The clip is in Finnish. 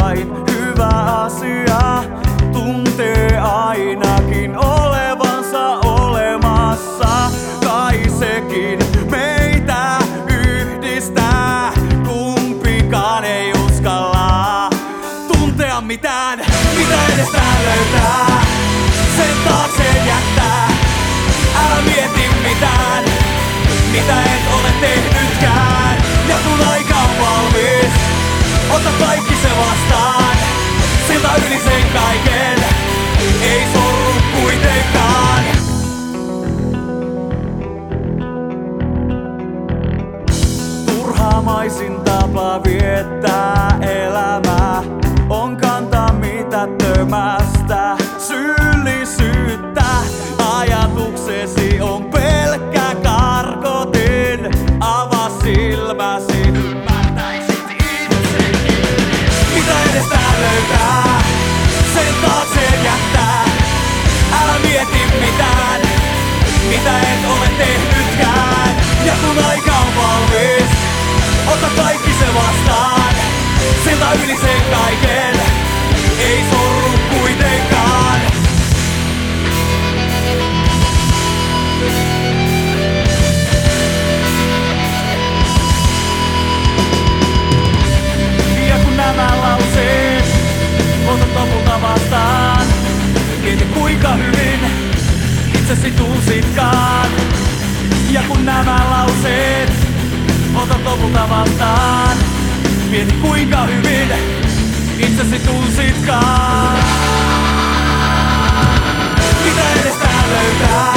vain hyvä asia. Tuntee ainakin olevansa olemassa. Kai sekin meitä yhdistää. Kumpikaan ei uskalla tuntea mitään, mitä edestään löytää. Sen taakseen jättää. Älä mieti mitään, mitä et ole tehnytkään. Ja kun aika on valmis, ota kaikki se vastaan. Siltä yli sen kaiken ei sorru kuitenkaan. Turhaamaisin tapa viettää elämää on kantaa mitättömästä syyllisyyttä. Ajatuksesi on pelkkä karkotin. Avaa silmäsi, ymmärtäisit itsekin. Mitä edestään löytää, sen taakseen jättää. Älä mieti mitään, mitä et ole tehnytkään. Ja kun aika on valmis, ota kaikki se vastaan. Siltä yli sen kaiken ei sorru kuitenkaan. Ja kun nämä lauseet otat lopulta vastaan, mieti kuinka hyvin itsesi tunsitkaan. Ja kun nämä lauseet otat lopulta vastaan, mieti kuinka hyvin itsesi tunsitkaan. Mitä edestään löytää?